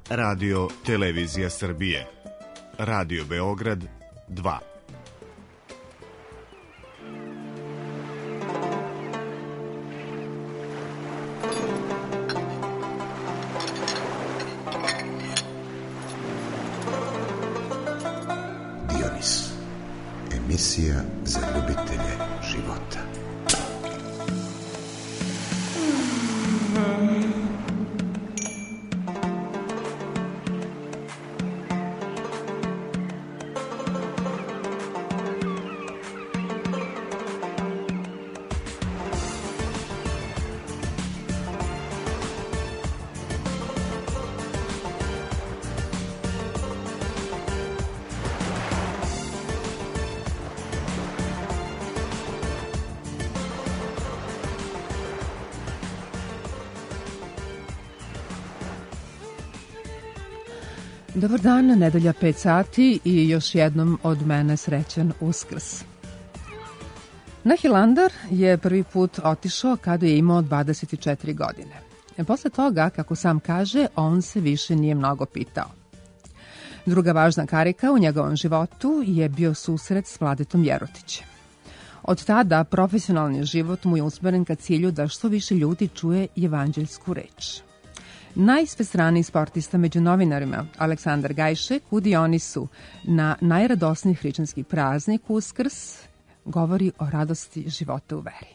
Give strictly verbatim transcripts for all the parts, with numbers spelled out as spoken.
Radio Televizija Srbije. Radio Beograd dva. Dionis. Emisija za ljubitelje života. Dobar dan, nedelja pet sati i još jednom od mene srećan Uskrs. Na Hilandar je prvi put otišao kada je imao dvadeset četiri godine. Posle toga, kako sam kaže, on se više nije mnogo pitao. Druga važna karika u njegovom životu je bio susret s Vladetom Jerotićem. Od tada profesionalni život mu je usmeren ka cilju da što više ljudi čuje evanđeljsku reč. Najsvestraniji sportista među novinarima, Aleksandar Gajšek, u Dionisu na najradosniji hrišćanski praznik Uskrs govori o radosti života u veri.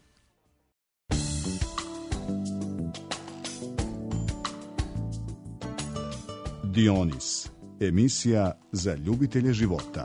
Dionis, emisija za ljubitelje života.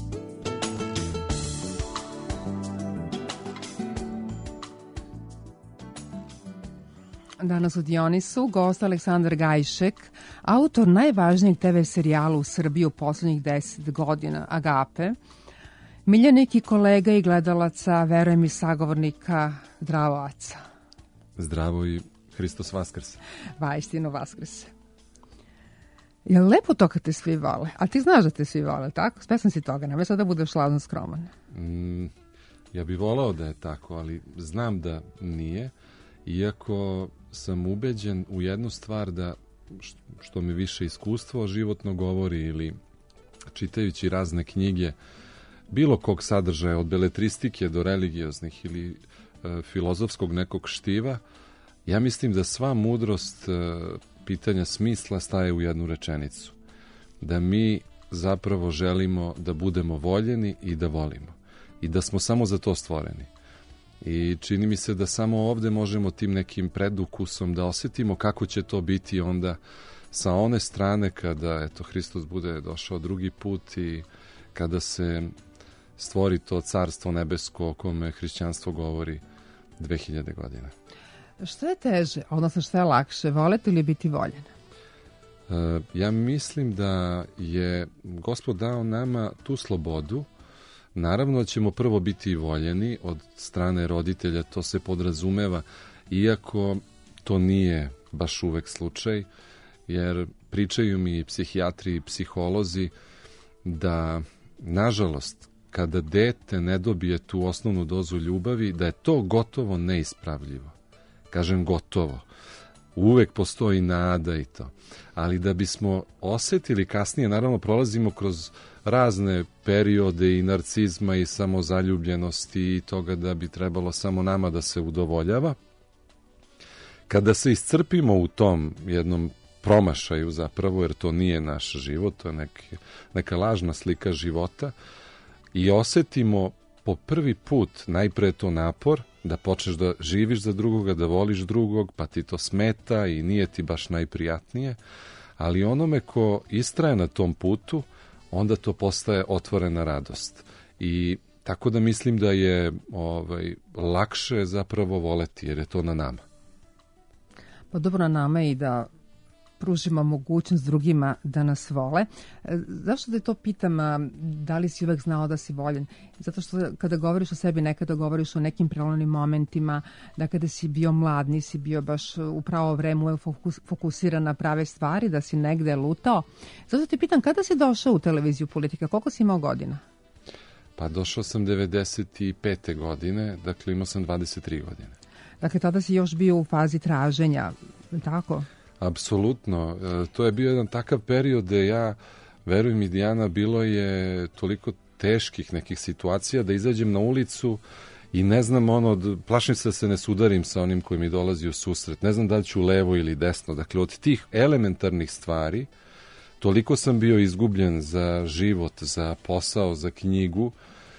Danas u Dionisu gost Aleksandar Gajšek, autor najvažnijeg te ve serijala u Srbiji u poslednjih deset godina, Agape, miljenik i kolega i gledalaca, verujem i sagovornika, zdravo Aca. Zdravo i Hristos Vaskrse. Vaistinu Vaskrse. Je li lepo to kad te svi vole? A ti znaš da te svi vole, tako? Spesan si toga, nemoj sad da budeš lažno skroman. Mm, ja bih volao da je tako, ali znam da nije. Iako sam ubeđen u jednu stvar da što mi više iskustvo životno govori ili čitajući razne knjige bilo kog sadržaja od beletristike do religioznih ili e, filozofskog nekog štiva, ja mislim da sva mudrost e, pitanja smisla staje u jednu rečenicu. Da mi zapravo želimo da budemo voljeni i da volimo. I da smo samo za to stvoreni. I čini mi se da samo ovde možemo tim nekim predukusom da osetimo kako će to biti onda sa one strane kada eto, Hristos bude došao drugi put i kada se stvori to carstvo nebesko o kome hrišćanstvo govori dve hiljade godina. Što je teže, odnosno što je lakše, voleti ili biti voljen? E, ja mislim da je Gospod dao nama tu slobodu. Naravno ćemo prvo biti voljeni od strane roditelja, to se podrazumeva, iako to nije baš uvek slučaj, jer pričaju mi psihijatri i psiholozi da, nažalost, kada dete ne dobije tu osnovnu dozu ljubavi, da je to gotovo neispravljivo. Kažem gotovo. Uvek postoji nada i to. Ali da bismo osetili kasnije, naravno prolazimo kroz razne periode i narcizma i samozaljubljenosti i toga da bi trebalo samo nama da se udovoljava. Kada se iscrpimo u tom jednom promašaju zapravo, jer to nije naš život, to je neka, neka lažna slika života, i osetimo po prvi put najpre to napor, da počneš da živiš za drugoga, da voliš drugog, pa ti to smeta i nije ti baš najprijatnije, ali onome ko istraje na tom putu, onda to postaje otvorena radost. I tako da mislim da je ovaj, lakše zapravo voleti, jer je to na nama. Pa dobro, na nama je i da pružimo mogućnost drugima da nas vole. Zašto te to pitam, da li si uvek znao da si voljen? Zato što kada govoriš o sebi, nekada govoriš o nekim prelomnim momentima, da kada si bio mlad, nisi bio baš u pravo vreme uvek fokus, fokusiran na prave stvari, da si negde lutao. Zato te pitam, kada si došao u televiziju Politika? Koliko si imao godina? Pa došao sam devedeset pete godine, dakle imao sam dvadeset tri godine. Dakle, tada si još bio u fazi traženja, tako? Apsolutno. To je bio jedan takav period gde ja, verujem mi Dijana, bilo je toliko teških nekih situacija da izađem na ulicu i ne znam, ono, plašim se da se ne sudarim sa onim koji mi dolazi u susret. Ne znam da li ću levo ili desno. Dakle, od tih elementarnih stvari toliko sam bio izgubljen za život, za posao, za knjigu,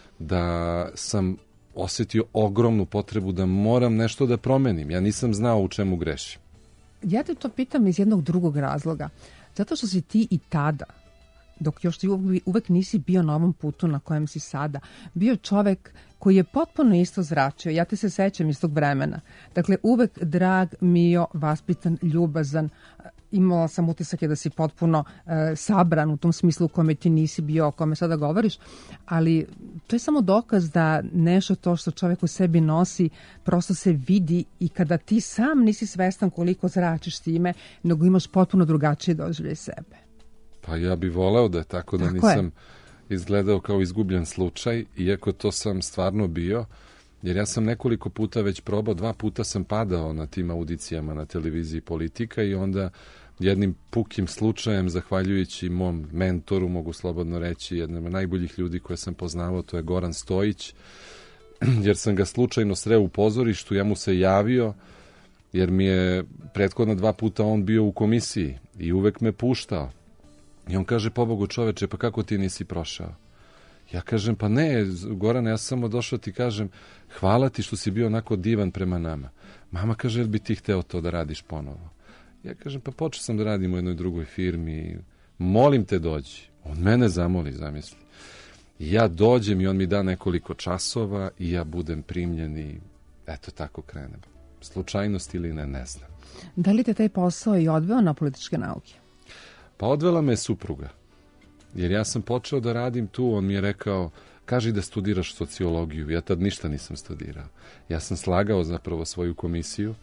da sam osetio ogromnu potrebu da moram nešto da promenim. Ja nisam znao u čemu grešim. Ja te to pitam iz jednog drugog razloga. Zato što si ti i tada, dok još ti uvek nisi bio na ovom putu na kojem si sada, bio čovek koji je potpuno isto zračio. Ja te se sećam iz tog vremena. Dakle, uvek drag, mio, vaspitan, ljubazan. Imala sam utisak je da si potpuno e, sabran u tom smislu u kome ti nisi bio, o kome sada govoriš, ali to je samo dokaz da nešto to što čovek u sebi nosi prosto se vidi i kada ti sam nisi svestan koliko zračiš time, nego imaš potpuno drugačije doživlje sebe. Pa ja bih voleo da je tako, da tako nisam je. izgledao kao izgubljen slučaj, iako to sam stvarno bio, jer ja sam nekoliko puta već probao, dva puta sam padao na tim audicijama na televiziji Politika i onda jednim pukim slučajem, zahvaljujući mom mentoru, mogu slobodno reći, jednom od najboljih ljudi koje sam poznavao, to je Goran Stojić, jer sam ga slučajno sreo u pozorištu, ja mu se javio, jer mi je prethodna dva puta on bio u komisiji i uvek me puštao. I on kaže, pobogu čoveče, pa kako ti nisi prošao? Ja kažem, pa ne, Gorane, ja sam samo došao ti kažem, hvala ti što si bio onako divan prema nama. Mama kaže, jel bi ti hteo to da radiš ponovo? Ja kažem, pa počeo sam da radim u jednoj drugoj firmi, molim te dođi. On mene zamoli, zamisli. Ja dođem i on mi da nekoliko časova i ja budem primljen i eto tako krenem. Slučajnost ili ne, ne znam. Da li te taj posao i odveo na političke nauke? Pa odvela me supruga. Jer ja sam počeo da radim tu, on mi je rekao, kaži da studiraš sociologiju. Ja tad ništa nisam studirao. Ja sam slagao zapravo svoju komisiju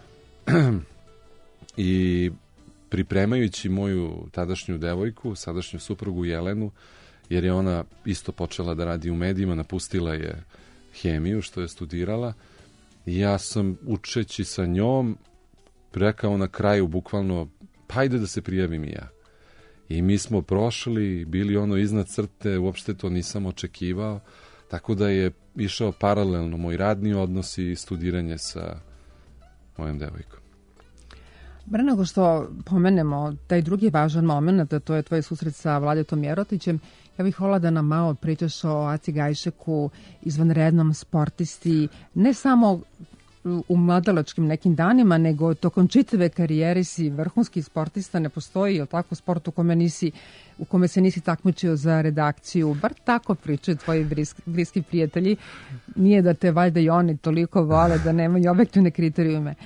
i pripremajući moju tadašnju devojku, sadašnju suprugu Jelenu, jer je ona isto počela da radi u medijima, napustila je hemiju što je studirala, i ja sam učeći sa njom rekao na kraju bukvalno, pa ajde da se prijavim i ja. I mi smo prošli, bili ono iznad crte, uopšte to nisam očekivao, tako da je išao paralelno moj radni odnos i studiranje sa mojom devojkom. Pre nego što pomenemo taj drugi važan moment, a to je tvoj susret sa Vladetom Jerotićem, ja bih volila da nam malo pričaš o Aci Gajšeku, izvanrednom sportisti, ne samo u mladalačkim nekim danima, nego tokom čitave karijere si vrhunski sportista, ne postoji, jel tako, sport u kome, nisi, u kome se nisi takmičio za redakciju, bar tako pričaju tvoji bliski, bliski prijatelji, nije da te valjda i oni toliko vole da nemaju objektivne kriterijume.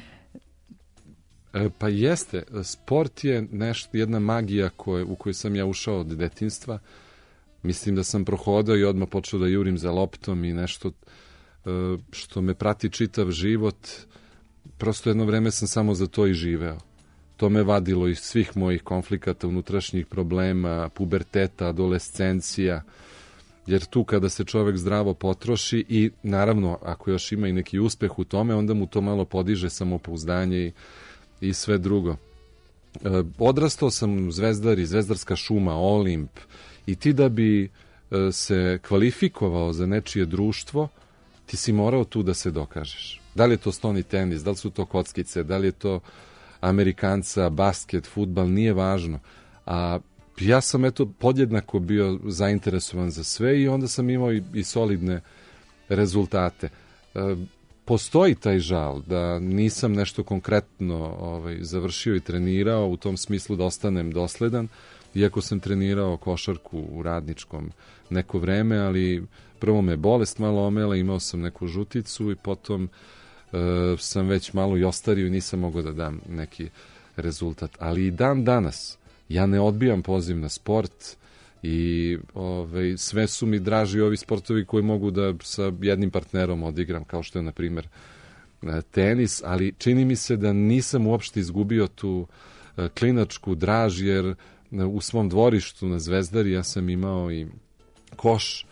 E, pa jeste, sport je nešto, jedna magija koje, u kojoj sam ja ušao od detinjstva. Mislim da sam prohodao i odmah počeo da jurim za loptom i nešto što me prati čitav život. Prosto jedno vreme sam samo za to i živeo. To me vadilo iz svih mojih konflikata, unutrašnjih problema, puberteta, adolescencija, jer tu kada se čovek zdravo potroši i naravno ako još ima i neki uspeh u tome, onda mu to malo podiže samopouzdanje i, i sve drugo. E, odrastao sam u Zvezdari, Zvezdarska šuma, Olimp, i ti da bi e, se kvalifikovao za nečije društvo, ti si morao tu da se dokažeš. Da li je to stoni tenis, da li su to kockice, da li je to Amerikanca, basket, fudbal, nije važno. A ja sam eto podjednako bio zainteresovan za sve i onda sam imao i, i solidne rezultate. E, postoji taj žal da nisam nešto konkretno ovaj, završio i trenirao u tom smislu da ostanem dosledan, iako sam trenirao košarku u Radničkom neko vreme, ali prvo me bolest malo omela, imao sam neku žuticu i potom e, sam već malo i ostario i nisam mogao da dam neki rezultat. Ali i dan danas ja ne odbijam poziv na sport i ove, sve su mi draži ovi sportovi koji mogu da sa jednim partnerom odigram, kao što je na primjer tenis, ali čini mi se da nisam uopšte izgubio tu e, klinačku draž, jer u svom dvorištu na Zvezdari ja sam imao i koš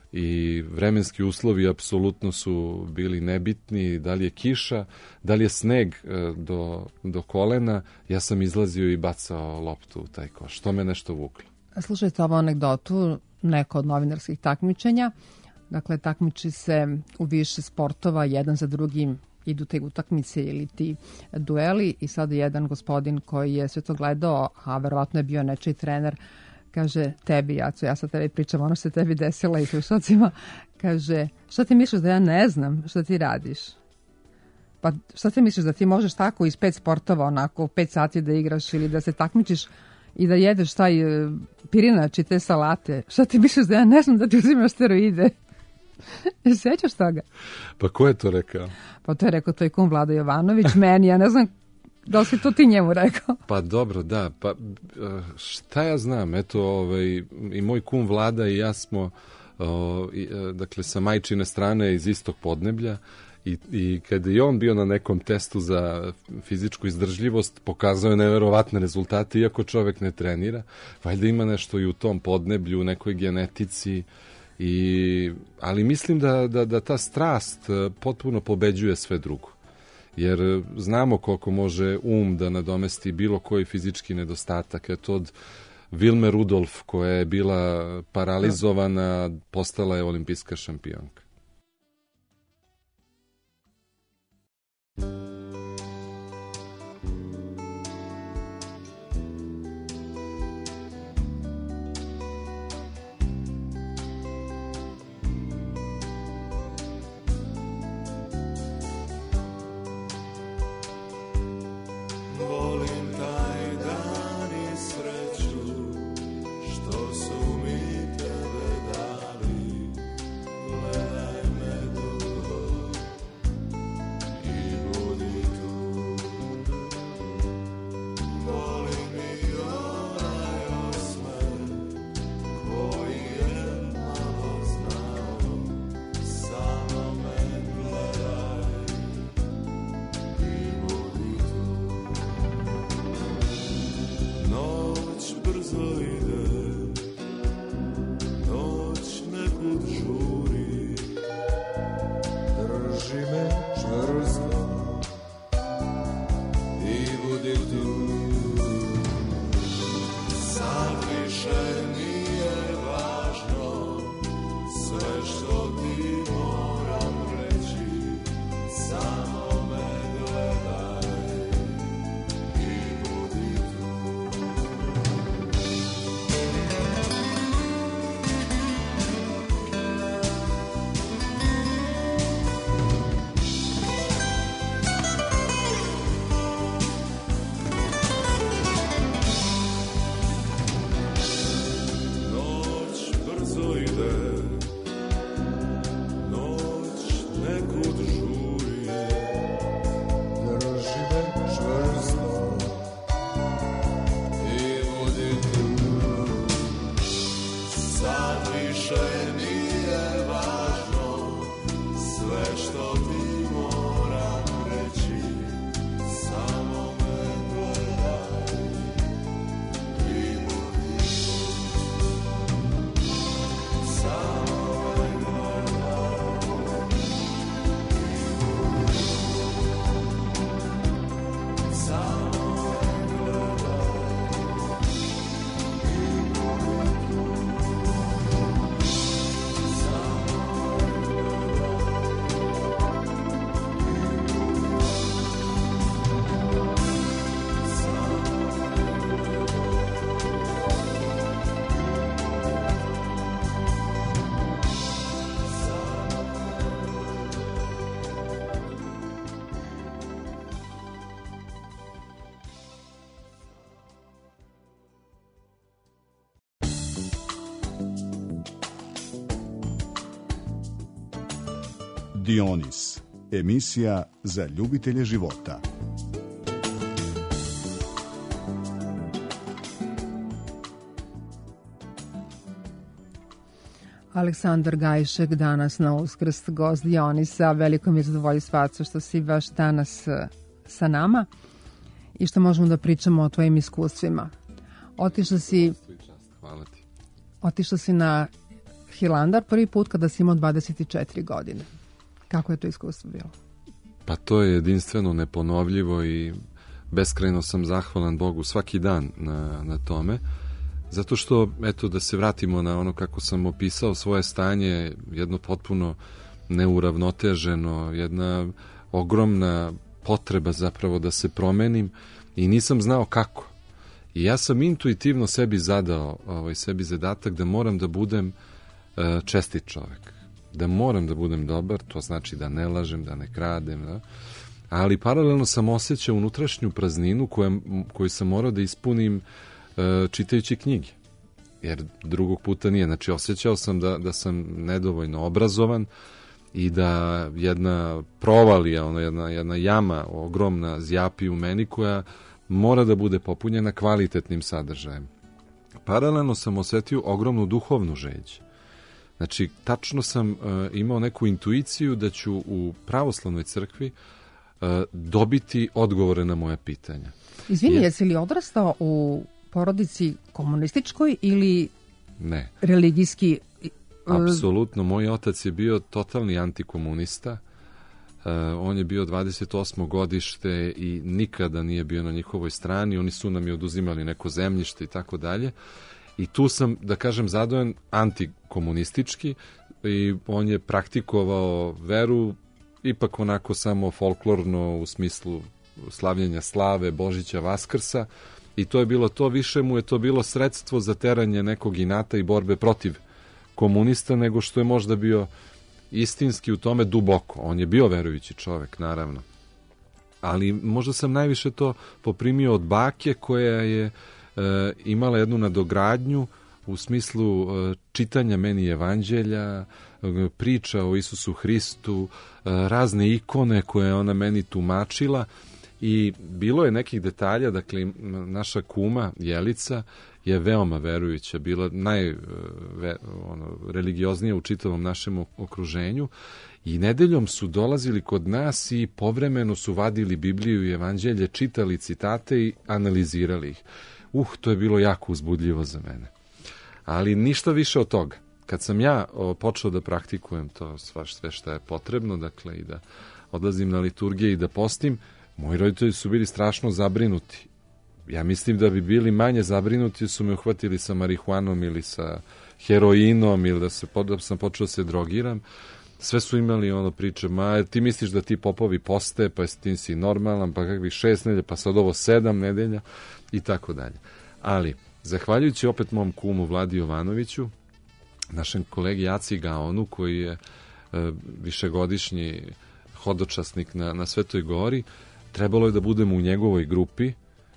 i vremenski uslovi apsolutno su bili nebitni, da li je kiša, da li je sneg do, do kolena, ja sam izlazio i bacao loptu u taj koš. To me nešto vuklo. Slušajte ovu anegdotu, neko od novinarskih takmičenja. Dakle, takmiči se u više sportova, jedan za drugim idu te utakmice ili ti dueli i sada jedan gospodin koji je sve to gledao, a verovatno je bio nečiji trener, kaže tebi, Jaco, ja sa tebi pričam, ono se tebi desila i slušalcima, kaže, šta ti misliš da ja ne znam šta ti radiš? Pa šta ti misliš da ti možeš tako iz pet sportova, onako pet sati da igraš ili da se takmičiš i da jedeš taj pirinač i te salate? Šta ti misliš da ja ne znam da ti uzimaš steroide? Sećaš toga? Pa ko je to rekao? Pa to je rekao tvoj kum Vlado Jovanović, meni, ja ne znam da li si to ti njemu rekao. Pa dobro, da, pa šta ja znam, eto, ovaj, i moj kum Vlada i ja smo, o, i, dakle, sa majčine strane iz istog podneblja i, i kada je on bio na nekom testu za fizičku izdržljivost, pokazao je neverovatne rezultate, iako čovek ne trenira, valjda ima nešto i u tom podneblju, u nekoj genetici. I, ali mislim da, da, da ta strast potpuno pobeđuje sve drugo. Jer znamo koliko može um da nadomesti bilo koji fizički nedostatak. Eto od Vilme Rudolf koja je bila paralizovana, postala je olimpijska šampionka. Dionis, emisija za ljubitelje života. Aleksandar Gajšek danas na Uskrs, gost Dionisa. Veliko mi je zadovoljstvo što si baš danas sa nama i što možemo da pričamo o tvojim iskustvima. Otišla si, Hvala ti. Otišla si na Hilandar prvi put kada si imao dvadeset četiri godine. Kako je to iskustvo bilo? Pa to je jedinstveno, neponovljivo i beskrajno sam zahvalan Bogu svaki dan na, na tome. Zato što, eto, da se vratimo na ono kako sam opisao svoje stanje, jedno potpuno neuravnoteženo, jedna ogromna potreba zapravo da se promenim i nisam znao kako. I ja sam intuitivno sebi zadao, ovaj, sebi zadatak da moram da budem uh, čestit čovek. Da moram da budem dobar, to znači da ne lažem, da ne kradem, da? Ali paralelno sam osjećao unutrašnju prazninu koju, koju sam morao da ispunim čitajući knjige, jer drugog puta nije. Znači, osjećao sam da, da sam nedovoljno obrazovan i da jedna provalija, ona jedna, jedna jama ogromna zjapi u meni koja mora da bude popunjena kvalitetnim sadržajem. Paralelno sam osjetio ogromnu duhovnu žeđ. Znači, tačno sam uh, imao neku intuiciju da ću u pravoslavnoj crkvi uh, dobiti odgovore na moja pitanja. Izvini, je... jesi li odrastao u porodici komunističkoj ili ne. Religijski? Apsolutno, moj otac je bio totalni antikomunista. Uh, on je bio dvadeset osmo godište i nikada nije bio na njihovoj strani. Oni su nam i oduzimali neko zemljište i tako dalje. I tu sam, da kažem, zadojen antikomunistički i on je praktikovao veru ipak onako samo folklorno u smislu slavljenja slave, Božića, Vaskrsa. I to je bilo to, više mu je to bilo sredstvo za teranje nekog inata i borbe protiv komunista, nego što je možda bio istinski u tome duboko. On je bio verujući čovek, naravno. Ali možda sam najviše to poprimio od bake koja je e, imala jednu nadogradnju u smislu e, čitanja meni evanđelja, e, priča o Isusu Hristu, e, razne ikone koje je ona meni tumačila. I bilo je nekih detalja, dakle, naša kuma Jelica je veoma verujuća, bila naj ve, ono, religioznija u čitavom našem okruženju i nedeljom su dolazili kod nas i povremeno su vadili Bibliju i evanđelje, čitali citate i analizirali ih. Uh, to je bilo jako uzbudljivo za mene. Ali ništa više od toga. Kad sam ja o, počeo da praktikujem to sve što je potrebno, dakle, i da odlazim na liturgije i da postim, moji roditelji su bili strašno zabrinuti. Ja mislim da bi bili manje zabrinuti su me uhvatili sa marihuanom ili sa heroinom ili da, se, da sam počeo da se drogiram. Sve su imali ono priče, ma ti misliš da ti popovi poste, pa ti si normalan, pa kakvih šest nedelja, pa sad ovo sedam nedelja i tako dalje. Ali, zahvaljujući opet mom kumu Vladi Jovanoviću, našem kolegi Aci Gaonu, koji je e, višegodišnji hodočasnik na, na Svetoj Gori, trebalo je da budemo u njegovoj grupi,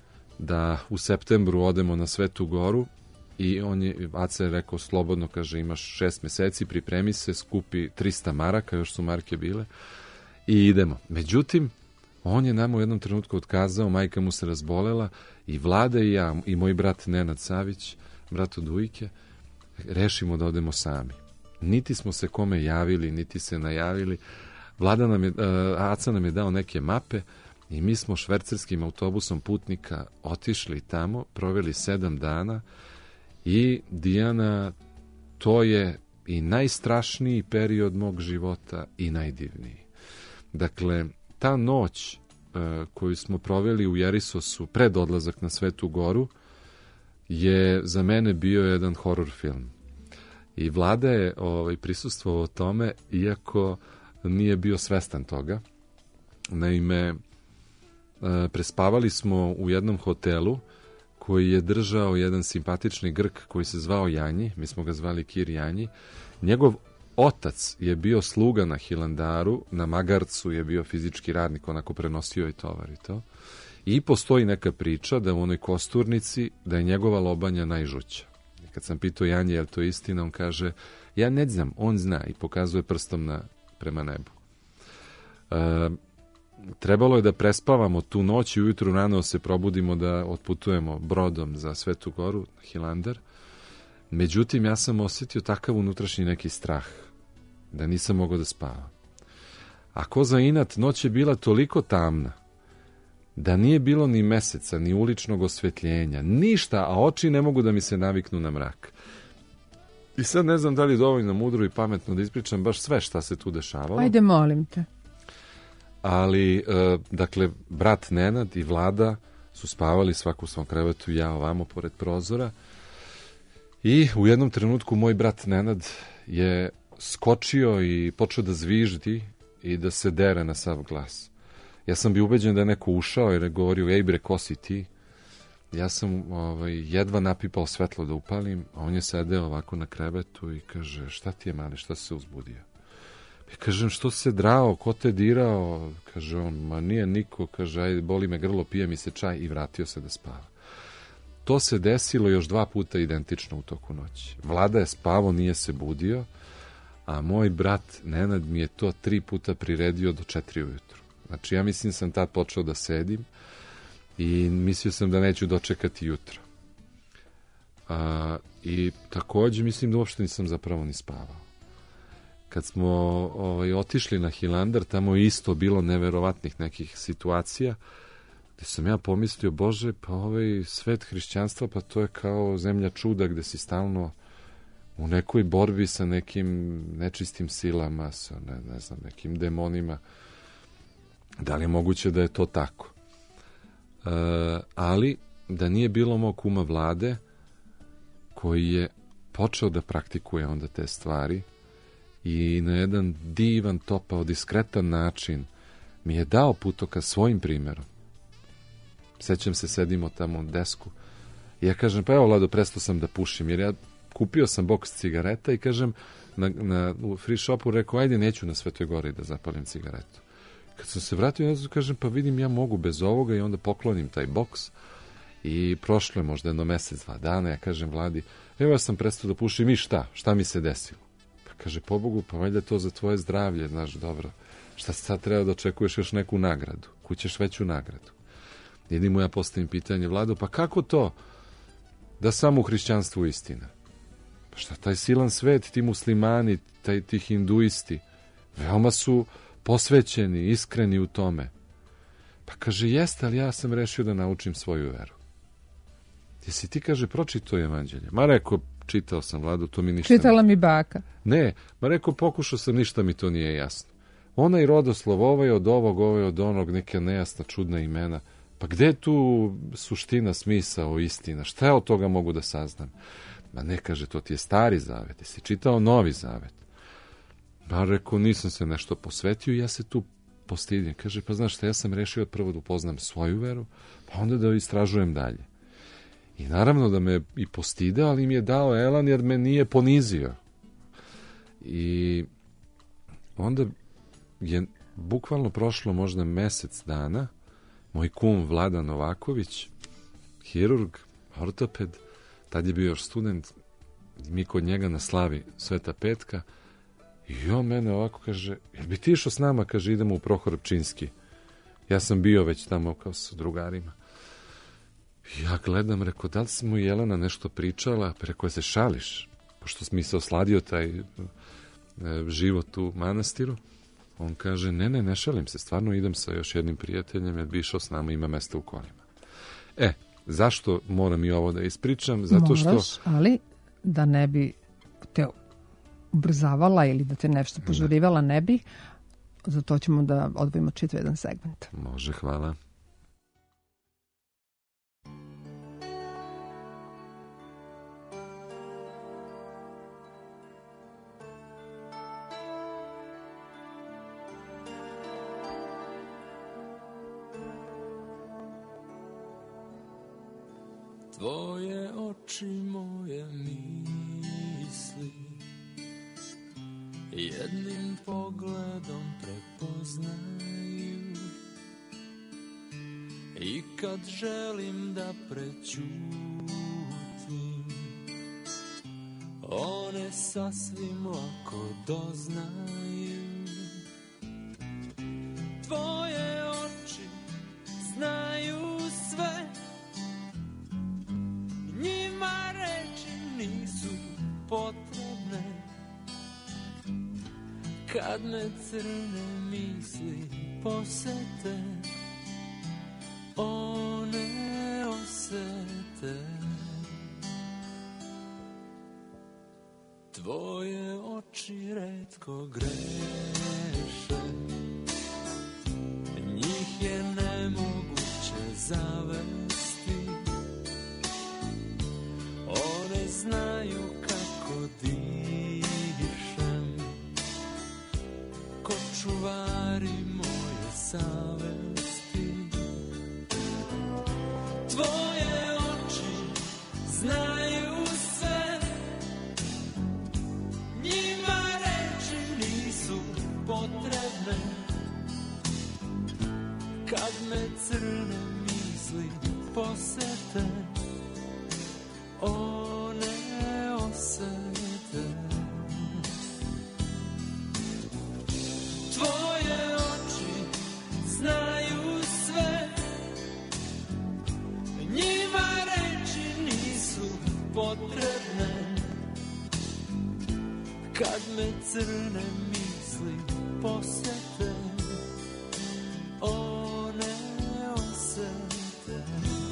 da u septembru odemo na Svetu Goru i on je, Aca je rekao slobodno, kaže, imaš šest meseci, pripremi se, skupi trista maraka, još su marke bile, i idemo. Međutim, on je nam u jednom trenutku otkazao, majka mu se razbolela i Vlada i ja i moj brat Nenad Savić, brat od Ujke, rešimo da odemo sami. Niti smo se kome javili, niti se najavili. Vlada nam je, uh, Aca nam je dao neke mape i mi smo švercerskim autobusom putnika otišli tamo, proveli sedam dana i Dijana, to je i najstrašniji period mog života i najdivniji. Dakle, ta noć uh, koju smo proveli u Jerisosu pred odlazak na Svetu Goru je za mene bio jedan horor film. I Vlada je ovaj, prisustvovao tome, iako nije bio svestan toga. Naime, prespavali smo u jednom hotelu koji je držao jedan simpatični Grk koji se zvao Janji, mi smo ga zvali Kir Janji. Njegov otac je bio sluga na Hilandaru, na Magarcu je bio fizički radnik, onako prenosio i tovar i to. I postoji neka priča da u onoj kosturnici, da je njegova lobanja najžuća. I kad sam pitao Janji, je li to istina, on kaže, ja ne znam, on zna, i pokazuje prstom na, prema nebu. E, trebalo je da prespavamo tu noć i ujutru rano se probudimo da otputujemo brodom za Svetu Goru, Hilandar. Međutim, ja sam osjetio takav unutrašnji neki strah, da nisam mogao da spavam. A ko za inat, noć je bila toliko tamna, da nije bilo ni meseca, ni uličnog osvetljenja, ništa, a oči ne mogu da mi se naviknu na mrak. I sad ne znam da li je dovoljno mudro i pametno da ispričam baš sve šta se tu dešavalo. Ajde, molim te. Ali, e, dakle, brat Nenad i Vlada su spavali svako u svom krevetu, ja ovamo pored prozora. I u jednom trenutku moj brat Nenad je skočio i počeo da zviždi i da se dere na sav glas. Ja sam bio ubeđen da je neko ušao jer je govorio, ej bre, ko si ti? Ja sam ovaj, jedva napipao svetlo da upalim, a on je sedeo ovako na krevetu i kaže, šta ti je, mali, šta si se uzbudio? I kažem, što si se drao, ko te dirao? Kaže on, ma nije niko, kaže, ajde, boli me grlo, pije mi se čaj i vratio se da spava. To se desilo još dva puta identično u toku noći. Vlada je spavao, nije se budio, a moj brat Nenad mi je to tri puta priredio do četiri ujutru. Znači, ja mislim sam tad počeo da sedim i mislio sam da neću dočekati jutro. A, I takođe mislim da uopšte nisam zapravo ni spavao. Kad smo ovaj, otišli na Hilandar, tamo je isto bilo neverovatnih nekih situacija, gde sam ja pomislio, Bože, pa ovaj svet hrišćanstva, pa to je kao zemlja čuda gde si stalno u nekoj borbi sa nekim nečistim silama, sa ne, ne znam, nekim demonima. Da li je moguće da je to tako? E, ali da nije bilo mog kuma Vlade koji je počeo da praktikuje onda te stvari i na jedan divan, topao, diskretan način mi je dao putokaz svojim primjerom. Sećam se, sedimo tamo u desku i ja kažem, pa evo Vlado, prestao sam da pušim, jer ja kupio sam boks cigareta i kažem, na, na, u free shopu rekao, ajde, neću na Svetoj Gori da zapalim cigaretu. Kad sam se vratio, ja kažem, pa vidim, ja mogu bez ovoga i onda poklonim taj boks i prošlo je možda jedno mesec, dva dana, ja kažem Vladi, evo ja sam prestao da pušim i šta? Šta mi se desilo? Pa kaže, pobogu, pa valjda to za tvoje zdravlje, znaš, dobro. Šta sad treba da očekuješ još neku nagradu? Kućeš veću nagradu. Jedino ja postavim pitanje, Vlado, pa kako to da samo u hrišćanstvu istina? Pa šta, taj silan svet, ti muslimani, taj, ti hinduisti, veoma su posvećeni, iskreni u tome. Pa kaže, jeste, ali ja sam rešio da naučim svoju veru. Jesi ti, kaže, pročitao evanđelje? Ma rekao, čitao sam, Vlado, to mi ništa... Čitala mi baka. Ne, ma rekao, pokušao sam, ništa mi to nije jasno. Onaj rodoslov, ovaj od ovog, ovaj od onog, neke nejasna, čudna imena. Pa gde je tu suština, smisao, istina? Šta ja od toga mogu da saznam? Ma ne, kaže, to ti je stari zavet. Jesi čitao novi zavet? Ma rekao, nisam se nešto posvetio i ja se tu postidim. Kaže, pa znaš šta, ja sam rešio prvo da upoznam svoju veru, pa onda da istražujem dalje. I naravno da me i postideo, ali mi je dao elan jer me nije ponizio. I onda je bukvalno prošlo možda mesec dana, moj kum Vlada Novaković, hirurg, ortoped, tad je bio još student, mi kod njega na slavi Sveta Petka, i on mene ovako kaže, jel bi ti išao s nama, kaže, idemo u Prohorčinski. Ja sam bio već tamo kao sa drugarima. I ja gledam, rekao, da li si mu Jelena nešto pričala, preko je se šališ, pošto mi se osladio taj e, život u manastiru. On kaže, ne, ne, ne šalim se, stvarno idem sa još jednim prijateljem, jer bi išao s nama, ima mesta u kolima. E, zašto moram i ovo da ispričam? Zato što... Moraš, ali da ne bi te ubrzavala ili da te nešto požurivala, ne bi, za to ćemo da odvojimo čitav jedan segment. Može, hvala. Tvoje oči moje misli jednim pogledom prepoznaju i kad želim da prećutim, one sasvim lako doznaju. Tvoje oči znaju sve, njima reči nisu potrebne. Kad me crne misli posete, one osete. tvoje oči retko greše, njih je nemoguće zavesti, one znaju kako dišem, ko čuvari moje savesti. Tvoje oči znaju sve, njima reči nisu potrebne, kad me crne misli posete, one osete. Tvoje oči znaju sve, njima reči nisu potrebne, kad me crne misli posete, one osete.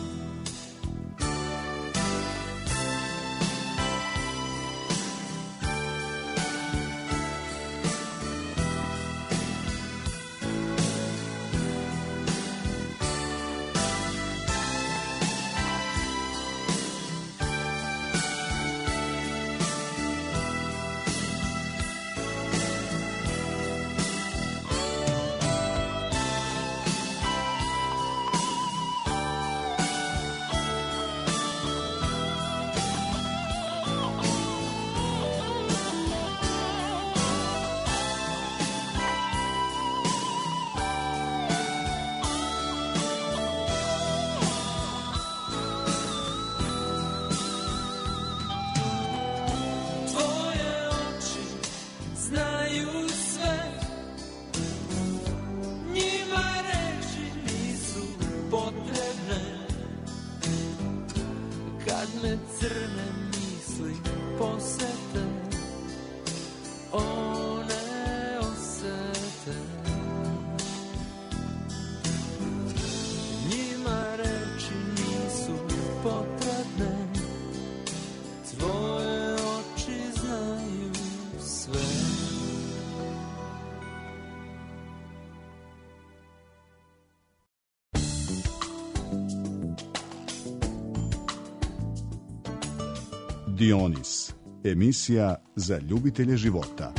Dionis, emisija za ljubitelje života.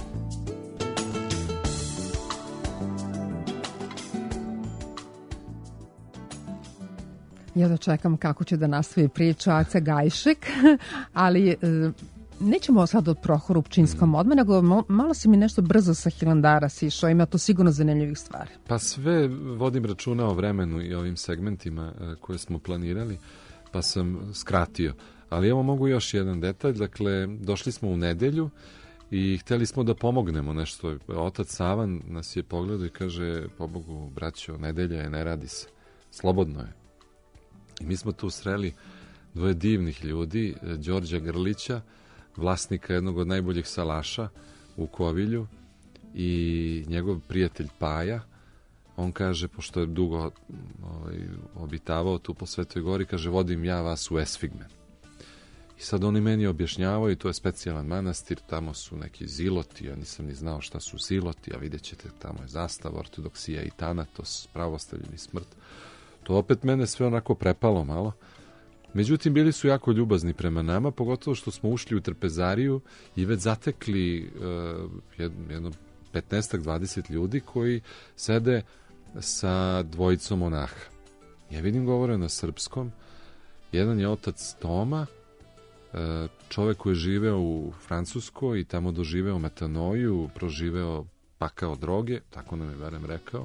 Ja da čekam kako će da nastavi priča Aca Gajšek, ali e, nećemo sad od Prohoru Pčinskom odmah, nego malo si mi nešto brzo sa Hilandara sišao, ima to sigurno zanimljivih stvari. Pa sve vodim računa o vremenu i ovim segmentima koje smo planirali, pa sam skratio. Ali evo mogu još jedan detalj, dakle, došli smo u nedelju i hteli smo da pomognemo nešto. Otac Savan nas je pogledao i kaže, pobogu, braćo, nedelja je, ne radi se, slobodno je. I mi smo tu sreli dvoje divnih ljudi, Đorđa Grlića, vlasnika jednog od najboljih salaša u Kovilju, i njegov prijatelj Paja. On kaže, pošto je dugo ovaj, obitavao tu po Svetoj Gori, kaže, vodim ja vas u Esfigmen. I sad oni meni objašnjavaju, to je specijalan manastir, tamo su neki ziloti, ja nisam ni znao šta su ziloti, a vidjet ćete, tamo je zastava, ortodoksija i tanatos, pravostavljeni smrt. To opet mene sve onako prepalo malo. Međutim, bili su jako ljubazni prema nama, pogotovo što smo ušli u trpezariju i već zatekli uh, jedno petnaestak dvadeset ljudi koji sede sa dvojicom monaha. Ja vidim, govore na srpskom. Jedan je otac Toma, čovek koji je živeo u Francuskoj i tamo doživeo metanoju, proživeo pakao droge, tako nam je barem rekao.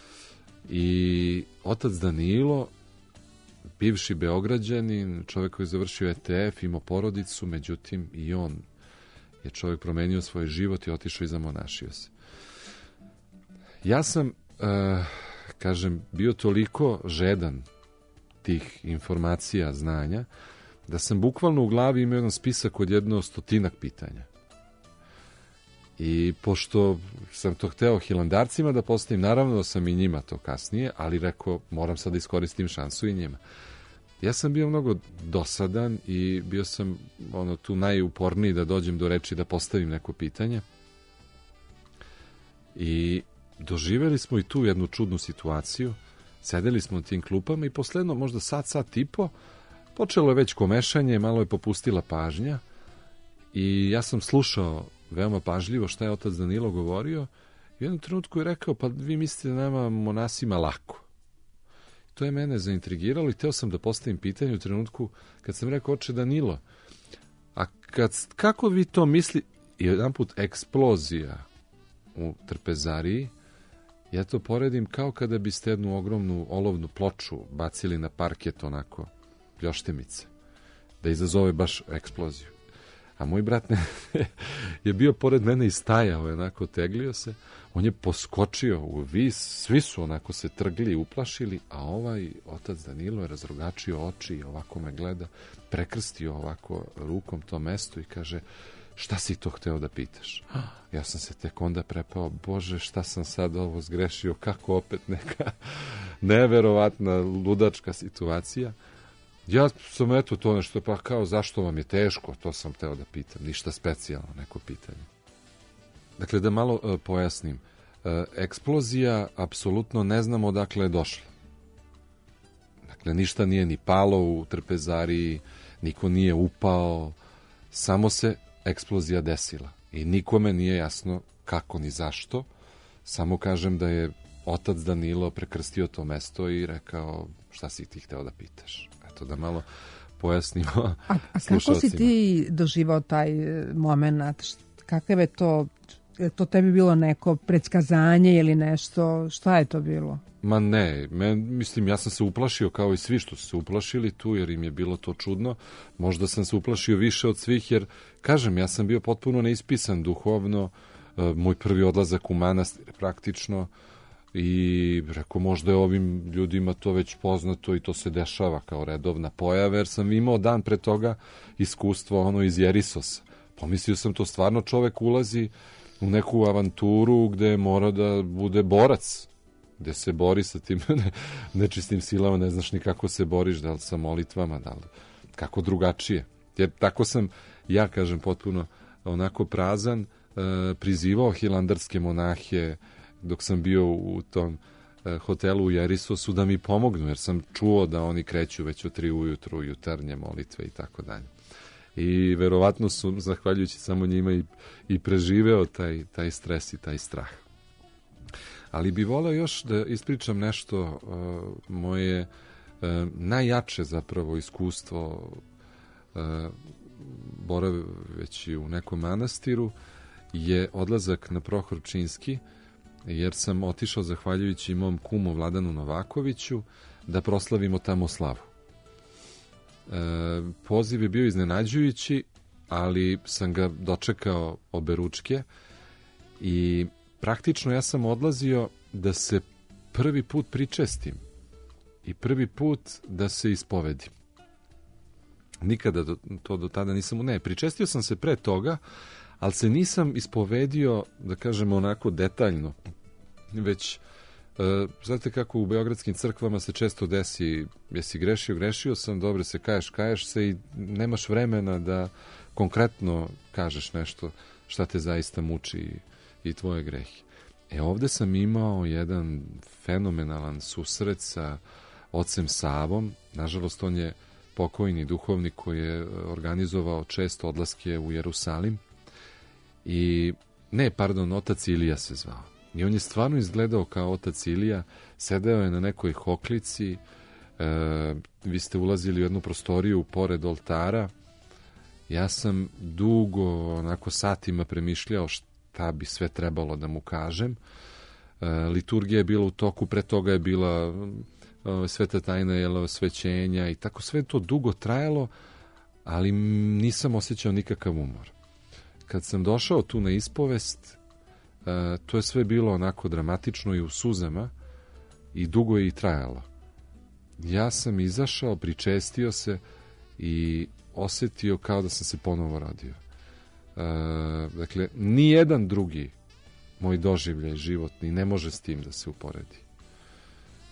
I otac Danilo, bivši Beograđanin, čovek koji je završio E T F, imao porodicu, međutim i on je čovek promenio svoj život i otišao i zamonašio se. Ja sam, uh, kažem, bio toliko žedan tih informacija, znanja, da sam bukvalno u glavi imao jedan spisak od jedno stotinak pitanja. I pošto sam to hteo hilandarcima da postavim, naravno da sam i njima to kasnije, ali rekao, moram sad da iskoristim šansu i njima. Ja sam bio mnogo dosadan i bio sam ono tu najuporniji da dođem do reči da postavim neko pitanje. I doživjeli smo i tu jednu čudnu situaciju. Sedeli smo na tim klupama i posledno možda sat, sat i po, počelo je već komešanje, malo je popustila pažnja i ja sam slušao veoma pažljivo šta je otac Danilo govorio i u jednom trenutku je rekao, pa vi mislite da nama monasima lako. To je mene zaintrigiralo i teo sam da postavim pitanje u trenutku kad sam rekao, oče Danilo, a kad, kako vi to misli, jedan put eksplozija u trpezariji, ja to poredim kao kada biste jednu ogromnu olovnu ploču bacili na parket onako, pljoštemice, da izazove baš eksploziju. A moj brat ne, je bio pored mene i stajao, onako teglio se, on je poskočio u vis, svi su onako se trgli i uplašili, a ovaj otac Danilo je razrogačio oči i ovako me gleda, prekrstio ovako rukom to mesto i kaže, šta si to hteo da pitaš? Ja sam se tek onda prepao, Bože, šta sam sad ovo zgrešio, kako opet neka neverovatna ludačka situacija. Ja sam eto to nešto, pa kao zašto vam je teško, to sam hteo da pitam, ništa specijalno, neko pitanje. Dakle, da malo uh, pojasnim, uh, eksplozija apsolutno ne znamo odakle je došla. Dakle, ništa nije ni palo u trpezariji, niko nije upao, samo se eksplozija desila. I nikome nije jasno kako ni zašto, samo kažem da je otac Danilo prekrstio to mesto i rekao šta si ti hteo da pitaš. Eto, da malo pojasnimo a, a kako si ti doživao taj moment? Kakav je to, je to tebi bilo neko predskazanje ili nešto? Šta je to bilo? Ma ne, men, mislim, ja sam se uplašio kao i svi što su se uplašili tu, jer im je bilo to čudno. Možda sam se uplašio više od svih, jer, kažem, ja sam bio potpuno neispisan duhovno, e, moj prvi odlazak u manastir praktično, i rekao, možda je ovim ljudima to već poznato i to se dešava kao redovna pojava, jer sam imao dan pre toga iskustvo ono iz Jerisosa. Pomislio sam, to stvarno čovek ulazi u neku avanturu gde mora da bude borac, gde se bori sa tim nečistim silama, ne znaš ni kako se boriš, da li sa molitvama, da li kako drugačije. Jer tako sam, ja kažem, potpuno onako prazan, e, prizivao hilandarske monahe dok sam bio u tom e, hotelu u Jerisosu da mi pomognu, jer sam čuo da oni kreću već od tri ujutru, jutarnje molitve i tako dalje. I verovatno su, zahvaljujući samo njima, i, i preživeo taj, taj stres i taj strah. Ali bi voleo još da ispričam nešto, uh, moje uh, najjače zapravo iskustvo uh, boraveći u nekom manastiru je odlazak na Prohorčinski, jer sam otišao zahvaljujući mom kumu Vladanu Novakoviću da proslavimo tamo slavu. E, poziv je bio iznenađujući, ali sam ga dočekao oberučke i praktično ja sam odlazio da se prvi put pričestim i prvi put da se ispovedim. Nikada do, to do tada nisam... Ne, pričestio sam se pre toga, ali se nisam ispovedio, da kažemo onako detaljno, već... Uh, znate kako u beogradskim crkvama se često desi, jesi grešio, grešio sam, dobro se kaješ, kaješ se i nemaš vremena da konkretno kažeš nešto šta te zaista muči i, i tvoje grehe. E ovde sam imao jedan fenomenalan susret sa ocem Savom, nažalost on je pokojni duhovnik koji je organizovao često odlaske u Jerusalim i, ne, pardon, otac Ilija se zvao. I on je stvarno izgledao kao otac Ilija, sedeo je na nekoj hoklici, e, vi ste ulazili u jednu prostoriju pored oltara, ja sam dugo, onako satima premišljao šta bi sve trebalo da mu kažem. E, liturgija je bila u toku, pre toga je bila e, sveta tajna jela osvećenja i tako sve to dugo trajalo, ali nisam osjećao nikakav umor. Kad sam došao tu na ispovest, Uh, to je sve bilo onako dramatično i u suzama i dugo je i trajalo. Ja sam izašao, pričestio se i osetio kao da sam se ponovo rodio. Uh, dakle, nijedan drugi moj doživljaj životni ne može s tim da se uporedi. Uh,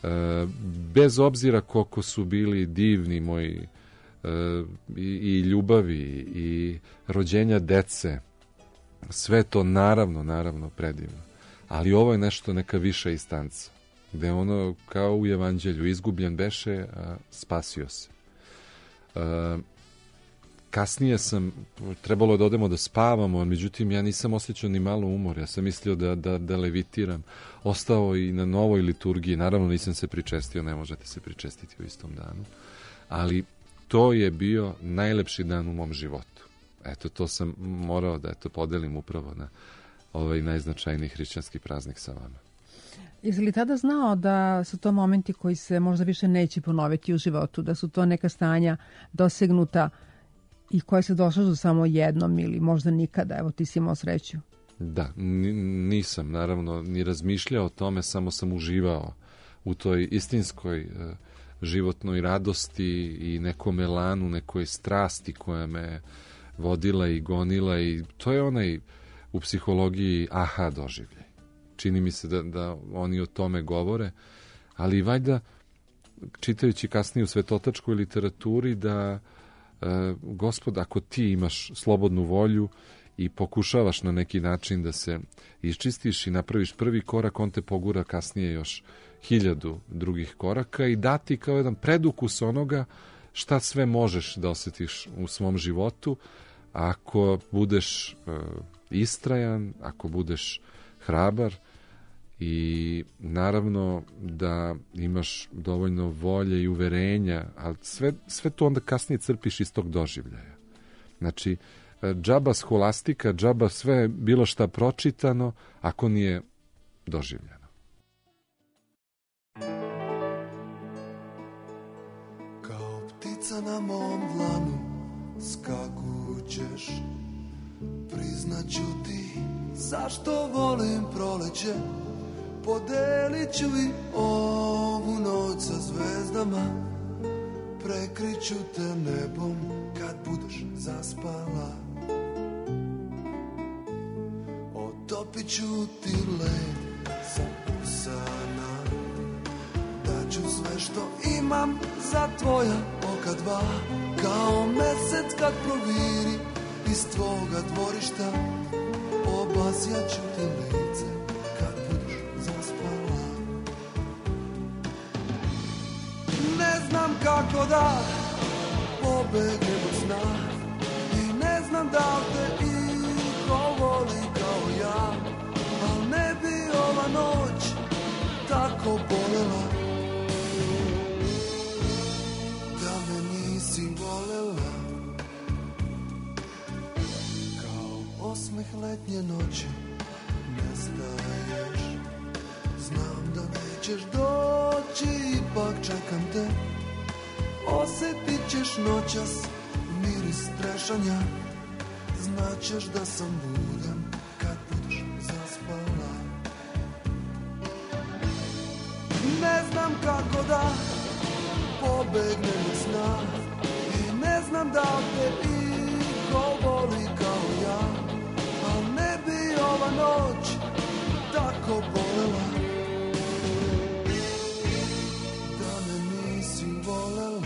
bez obzira koliko su bili divni moji i, i ljubavi i rođenja dece, sve to naravno, naravno predivno. Ali ovo je nešto, neka viša instanca, gde ono kao u evanđelju, izgubljen beše, a spasio se. E, kasnije sam, trebalo je da odemo da spavamo, međutim ja nisam osjećao ni malo umor, ja sam mislio da, da, da levitiram, ostao i na novoj liturgiji, naravno nisam se pričestio, ne možete se pričestiti u istom danu, ali to je bio najlepši dan u mom životu. Eto, to sam morao da eto, podelim upravo na ovaj najznačajniji hrišćanski praznik sa vama. Jesi li tada znao da su to momenti koji se možda više neće ponoviti u životu, da su to neka stanja dosegnuta i koje se dosežu samo jednom ili možda nikada? Evo, ti si imao sreću. Da, nisam naravno ni razmišljao o tome, samo sam uživao u toj istinskoj uh, životnoj radosti i nekom elanu, nekoj strasti koja me vodila i gonila, i to je onaj u psihologiji aha doživljaj. Čini mi se da, da oni o tome govore, ali valjda čitajući kasnije u svetotačkoj literaturi da e, Gospod, ako ti imaš slobodnu volju i pokušavaš na neki način da se iščistiš i napraviš prvi korak, on te pogura kasnije još hiljadu drugih koraka i dati kao jedan predukus onoga šta sve možeš da osjetiš u svom životu ako budeš e, istrajan, ako budeš hrabar i naravno da imaš dovoljno volje i uverenja, ali sve, sve to onda kasnije crpiš iz tog doživljaja. Znači, džaba scholastika, džaba sve bilo šta pročitano ako nije doživljeno. Kao ptica na mom dlanu skakućeš, priznaću ti zašto volim proleće, podelit ću i ovu noć sa zvezdama, prekriću te nebom kad budeš zaspala, otopit ću ti led sa usana, daću sve što imam za tvoja oka dva, kao mesec kad proviri iz tvoga dvorišta, obasjaću ti lice kad budeš zaspala. Ne znam kako da pobegnem od sna i ne znam da te iko voli kao ja, al ne bi ova noć tako bolela da me nisi volela. Osmeh letnje noći nestaješ, znam da nećeš doći, ipak čekam te, osjetit ćeš noćas miris trešanja, znaćeš da sam budan kad budeš zaspala. Ne znam kako da pobegnem od sna i ne znam da te iko voli kao ja, al ne bi ova noć tako bolela da me nisi volela.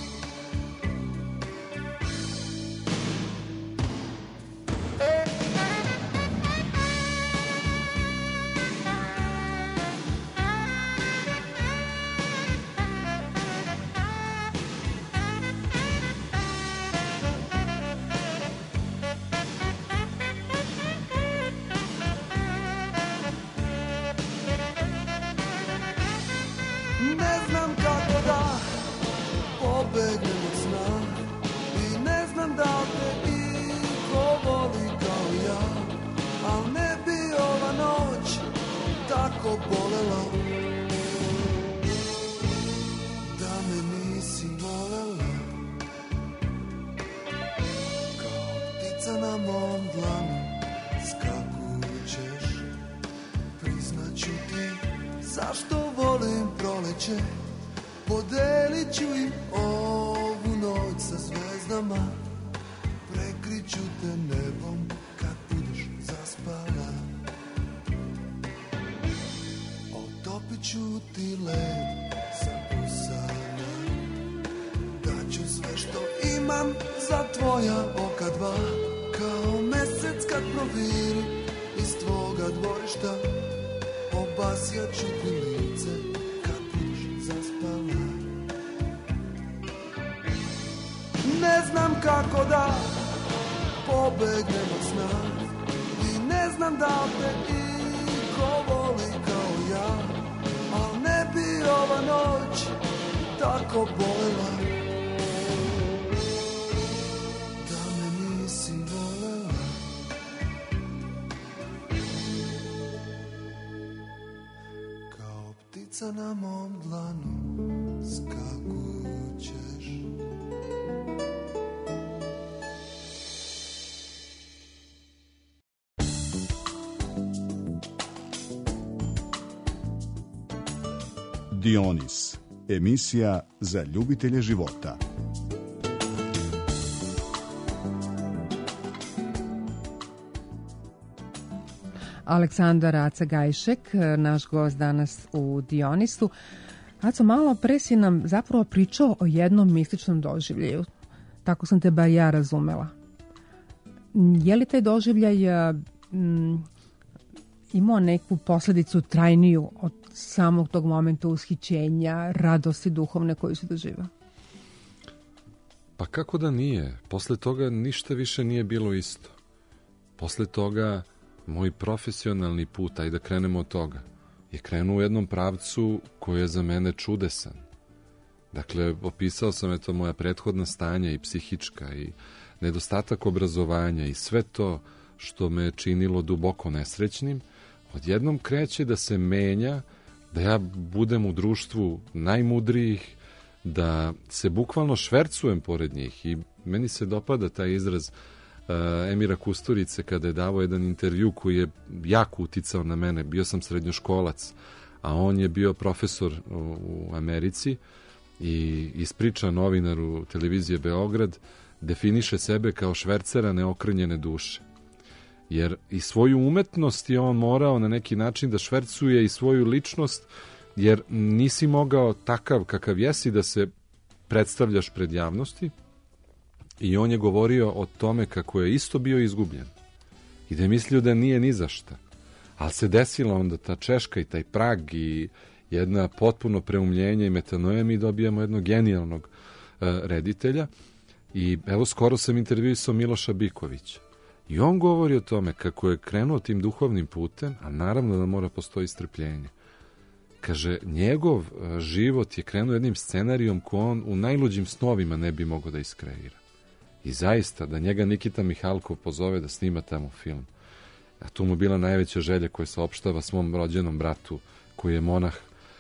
Pobegnem od sna i ne znam da te iko voli kao ja, al ne bi ova noć tako bolela da me nisi volela. Kao ptica na mom dlanu skakućeš, priznaću ti zašto volim proleće, podelit ću im ovu noć sa zvezdama, prekriću te nebom kad budeš zaspala, otopit ću ti led tvoja oka dva, kao mesec kad proviri iz tvoga dvorišta, obasja ću ti lice kad budeš zaspala. Ne znam kako da pobegnem od sna i ne znam da te iko voli kao ja, al ne bi ova noć tako bolela da me nisi volela. Kao ptica na mom dlanu skakućeš. Dionis, emisija za ljubitelje života. Aleksandar Aca Gajšek, naš gost danas u Dionisu. Aco, malo pre si nam zapravo pričao o jednom mističnom doživljaju. Tako sam te bar ja razumela. Je li taj doživljaj m, imao neku posledicu trajniju od samog tog momenta ushićenja, radosti duhovne koju si doživao? Pa kako da nije? Posle toga ništa više nije bilo isto. Posle toga moj profesionalni put, ajde da krenemo od toga, je krenuo u jednom pravcu koji je za mene čudesan. Dakle, opisao sam eto moja prethodna stanja i psihička i nedostatak obrazovanja i sve to što me činilo duboko nesrećnim, odjednom kreće da se menja, da ja budem u društvu najmudrijih, da se bukvalno švercujem pored njih. I meni se dopada taj izraz uh, Emira Kusturice kada je davao jedan intervju koji je jako uticao na mene. Bio sam srednjoškolac, a on je bio profesor u, u Americi i ispriča novinaru televizije Beograd, definiše sebe kao švercera neokrnjene duše. Jer i svoju umetnost je on morao na neki način da švercuje i svoju ličnost, jer nisi mogao takav kakav jesi da se predstavljaš pred javnosti. I on je govorio o tome kako je isto bio izgubljen i da je mislio da nije ni za šta. Ali se desila onda ta Češka i taj Prag i jedna potpuno preumljenje i metanoja, mi dobijamo jednog genijalnog uh, reditelja. I evo skoro sam intervjuisao Miloša Bikovića. I on govori o tome kako je krenuo tim duhovnim putem, a naravno da mora postoji strpljenje. Kaže, njegov život je krenuo jednim scenarijom ko on u najluđim snovima ne bi mogao da iskreira. I zaista, da njega Nikita Mihalkov pozove da snima tamo film. A tu mu bila najveća želja koja se opštava svom rođenom bratu, koji je monah,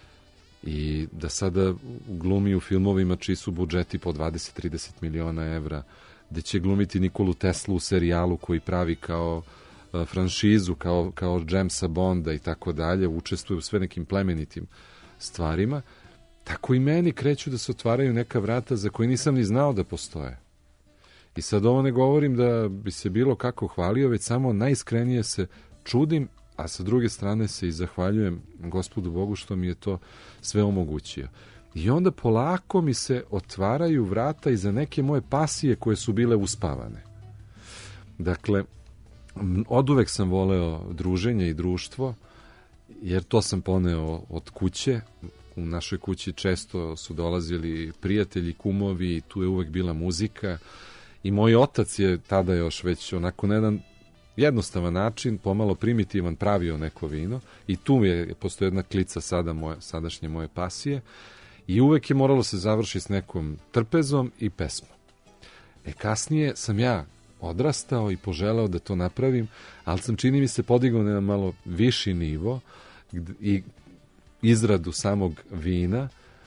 i da sada glumi u filmovima čiji su budžeti po dvadeset do trideset miliona evra, gde će glumiti Nikolu Teslu u serijalu koji pravi kao uh, franšizu, kao, kao Jamesa Bonda i tako dalje, učestvuje u sve nekim plemenitim stvarima, tako i meni kreću da se otvaraju neka vrata za koje nisam ni znao da postoje. I sad ovo ne govorim da bi se bilo kako hvalio, već samo najiskrenije se čudim, a sa druge strane se i zahvaljujem Gospodu Bogu što mi je to sve omogućio. I onda polako mi se otvaraju vrata i za neke moje pasije koje su bile uspavane. Dakle, oduvek sam voleo druženje i društvo, jer to sam poneo od kuće. U našoj kući često su dolazili prijatelji, kumovi, tu je uvek bila muzika. I moj otac je tada još već onako na jedan jednostavan način, pomalo primitivan, pravio neko vino. I tu je postoji jedna klica sada moje, sadašnje moje pasije. I uvek je moralo se završiti s nekom trpezom i pesmom. E kasnije sam ja odrastao i poželeo da to napravim, ali sam, čini mi se, podigao na jedan malo viši nivo i izradu samog vina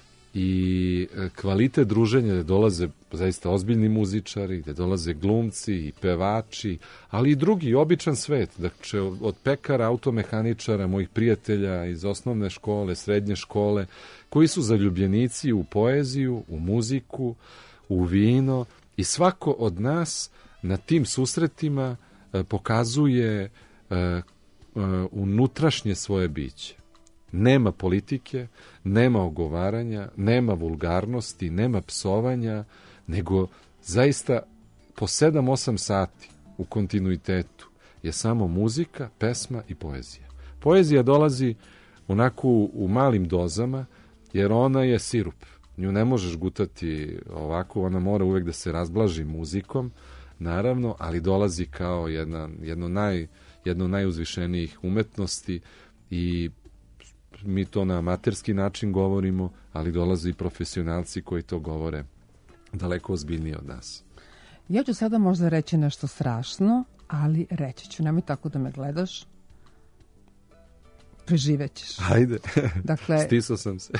i kvalitet druženja, gde dolaze zaista ozbiljni muzičari, gde dolaze glumci i pevači, ali i drugi, običan svet. Dakle, od pekara, automehaničara, mojih prijatelja iz osnovne škole, srednje škole, koji su zaljubljenici u poeziju, u muziku, u vino, i svako od nas na tim susretima e, pokazuje e, e, unutrašnje svoje biće. Nema politike, nema ogovaranja, nema vulgarnosti, nema psovanja, nego zaista po sedam osam sati u kontinuitetu je samo muzika, pesma i poezija. Poezija dolazi onako u malim dozama, jer ona je sirup. Nju ne možeš gutati ovako, ona mora uvek da se razblaži muzikom, naravno, ali dolazi kao jedna, jedno, naj, jedno najuzvišenijih umetnosti i mi to na amaterski način govorimo, ali dolaze i profesionalci koji to govore daleko ozbiljnije od nas. Ja ću sada možda reći nešto strašno, ali reći ću, nemoj tako da me gledaš. Preživećeš. Ajde, dakle, stisao sam se.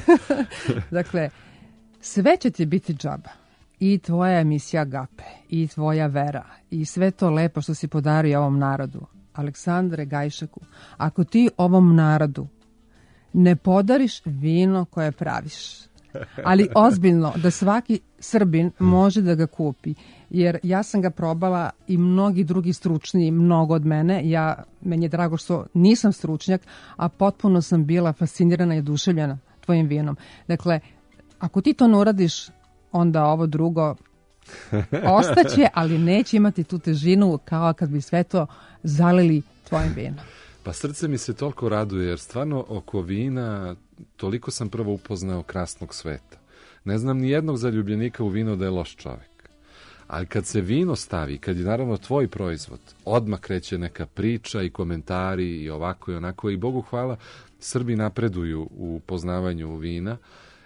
Dakle, sve će ti biti džaba. I tvoja emisija Agape, i tvoja vera, i sve to lepo što si podario ovom narodu. Aleksandre Gajšeku, ako ti ovom narodu ne podariš vino koje praviš, ali ozbiljno, da svaki Srbin može da ga kupi, jer ja sam ga probala i mnogi drugi stručni, mnogo od mene, ja, meni je drago što nisam stručnjak, a potpuno sam bila fascinirana i oduševljena tvojim vinom. Dakle, ako ti to ne uradiš, onda ovo drugo ostaće, ali neće imati tu težinu kao kad bi sve to zalili tvojim vinom. Pa srce mi se toliko raduje, jer stvarno oko vina toliko sam prvo upoznao krasnog sveta. Ne znam ni jednog zaljubljenika u vino da je loš čovjek. Ali kad se vino stavi, kad je naravno tvoj proizvod, odmah kreće neka priča i komentari i ovako i onako. I Bogu hvala, Srbi napreduju u poznavanju vina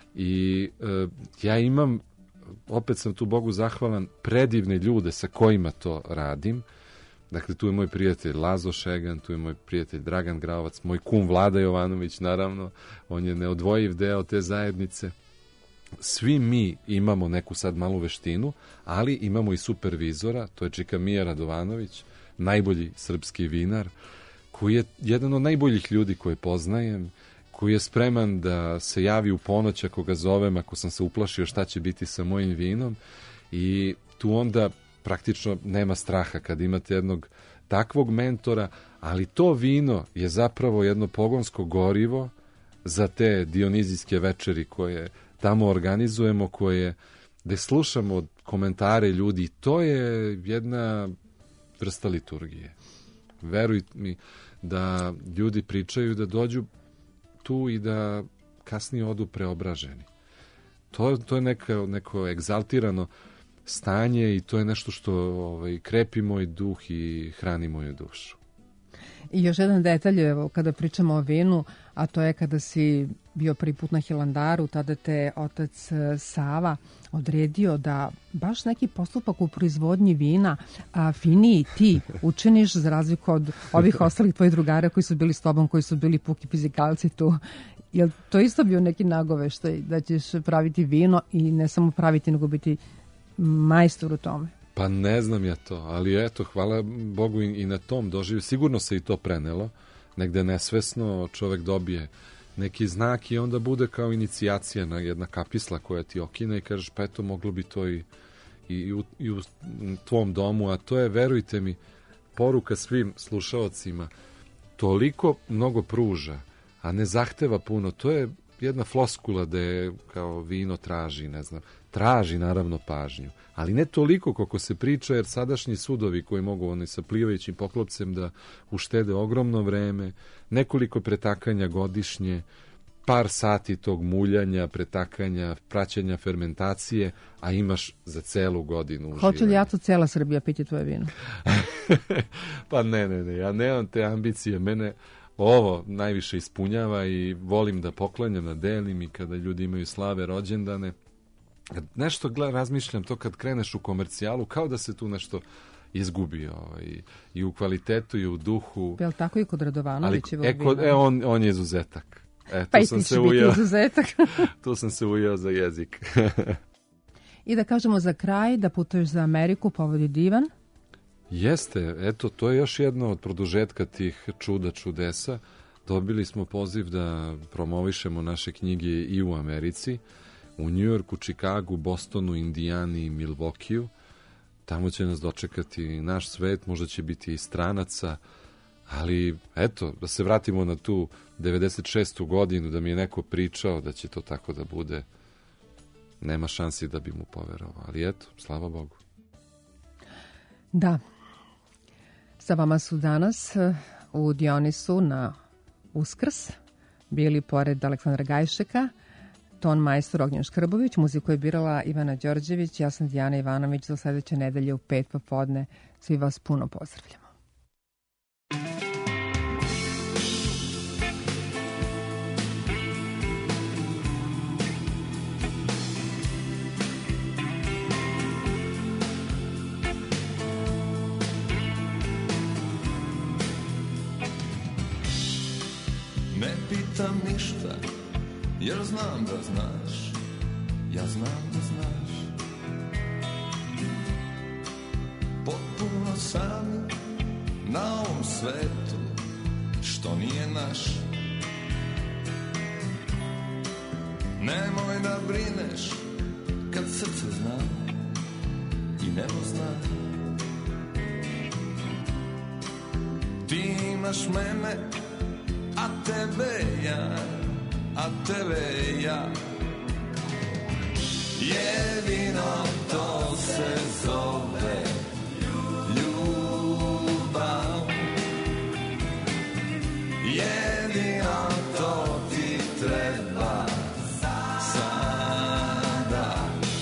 i e, ja imam, opet sam tu Bogu zahvalan, predivne ljude sa kojima to radim. Dakle, tu je moj prijatelj Lazo Šegan, tu je moj prijatelj Dragan Graovac, moj kum Vlada Jovanović, naravno, on je neodvojiv deo te zajednice. Svi mi imamo neku sad malu veštinu, ali imamo i supervizora, to je čika Mija Radovanović, najbolji srpski vinar, koji je jedan od najboljih ljudi koje poznajem, koji je spreman da se javi u ponoć ako ga zovem, ako sam se uplašio šta će biti sa mojim vinom, i tu onda praktično nema straha kad imate jednog takvog mentora, ali to vino je zapravo jedno pogonsko gorivo za te dionizijske večeri koje tamo organizujemo, koje gde slušamo komentare ljudi. To je jedna vrsta liturgije. Veruj mi da ljudi pričaju da dođu tu i da kasnije odu preobraženi. To, to je neka, neko egzaltirano stanje i to je nešto što ovaj, krepi moj duh i hrani moju dušu. I još jedan detalj, evo, kada pričamo o vinu, a to je kada si bio prvi put na Hilandaru, tada te otac Sava odredio da baš neki postupak u proizvodnji vina a, finiji ti učiniš, za razliku od ovih ostalih tvojih drugara koji su bili s tobom, koji su bili puki fizikalci tu. Je li to isto bio neki nagoveštaj da ćeš praviti vino i ne samo praviti, nego biti majstor u tome? Pa ne znam ja to, ali eto, hvala Bogu i, i na tom doživlju. Sigurno se i to prenelo, negde nesvesno čovek dobije neki znak i onda bude kao inicijacija na jedna kapisla koja ti okine i kažeš pa eto moglo bi to i, i, u, i u tvom domu, a to je, verujte mi, poruka svim slušaocima, toliko mnogo pruža, a ne zahteva puno. To je jedna floskula da je kao vino traži, ne znam, traži naravno pažnju, ali ne toliko koliko se priča, jer sadašnji sudovi koji mogu oni sa plivajućim poklopcem da uštede ogromno vreme, nekoliko pretakanja godišnje, par sati tog muljanja, pretakanja, praćenja fermentacije, a imaš za celu godinu uživanja. Hoće li ja to cela Srbija piti tvoje vino? Pa ne, ne, ne, ja nemam te ambicije, mene ovo najviše ispunjava i volim da poklanjam, da delim i kada ljudi imaju slave, rođendane. Nešto gled, razmišljam to kad kreneš u komercijalu, kao da se tu nešto izgubi ovaj, i u kvalitetu i u duhu. Je li tako i kod Radovanovićevog e, kod, e, on, on je izuzetak. E, pa i ti će biti izuzetak. Tu sam se ujeo za jezik. I da kažemo za kraj, da putuješ za Ameriku, povod je divan. Jeste, eto, to je još jedno od produžetka tih čuda, čudesa. Dobili smo poziv da promovišemo naše knjige i u Americi, u Njujorku, Čikagu, Bostonu, Indijani i Milvokiju. Tamo će nas dočekati naš svet, možda će biti i stranaca, ali eto, da se vratimo na tu devedeset šestu godinu, da mi je neko pričao da će to tako da bude, nema šansi da bi mu poverovao, ali eto, slava Bogu. Da. Sa vama su danas u Dionisu na Uskrs bili pored Aleksandra Gajšeka, ton majstor Ognjen Škrbović, muziku je birala Ivana Đorđević, ja sam Dijana Ivanović, za sledeće nedelje u pet popodne. Svi vas puno pozdravljamo. Ne pitam ništa, jer znam da znaš, ja znam da znaš. Potpuno sam na ovom svetu, što nije naš. Nemoj da brineš, kad srce zna i nebo zna. Ti imaš mene, a tebe ja, a tebe ja. Jedino to se zove ljubav. Jedino to ti treba sada.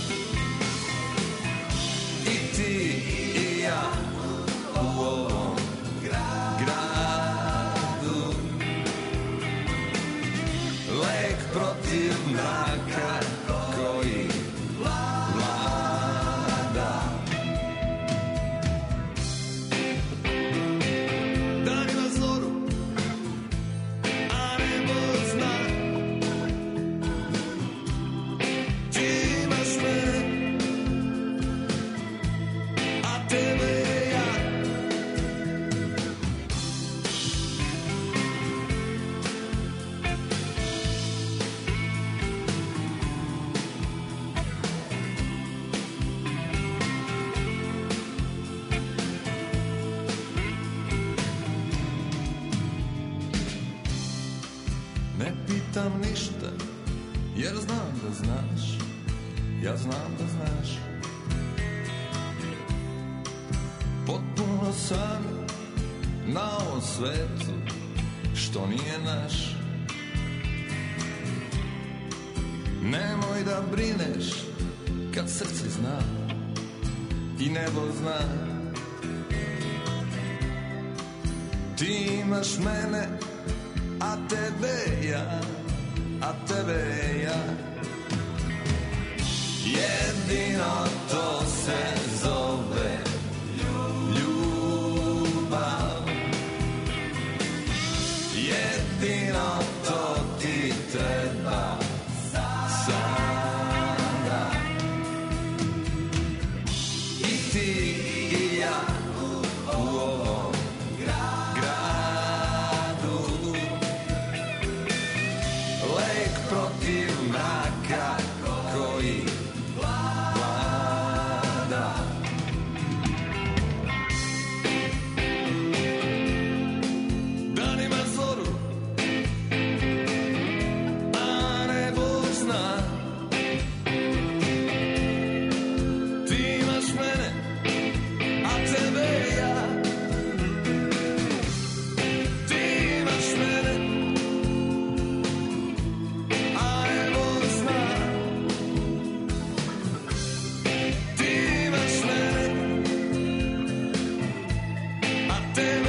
I ti i ja u ovom gradu. Lek protiv mraka koji vlada. Dani na zoru, a nebo zna. Ti imaš mene, a tebe ja. Ne pitam ništa, jer znam da znaš, ja znam da znaš. Potpuno sam na ovom svetu, što nije naš. Nemoj da brineš, kad srce zna i nebo zna. Ti imaš mene, a tebe ja, a tebe ja. Jedino to se zove ljubav. Jedino to ti treba sada. I ti i ja u ovom gradu. Lek protiv mraka koji vlada. Danima zoru, a nebo zna. Ti imaš mene, a tebe ja. Ti imaš mene, a nebo zna. Ti imaš mene, a tebe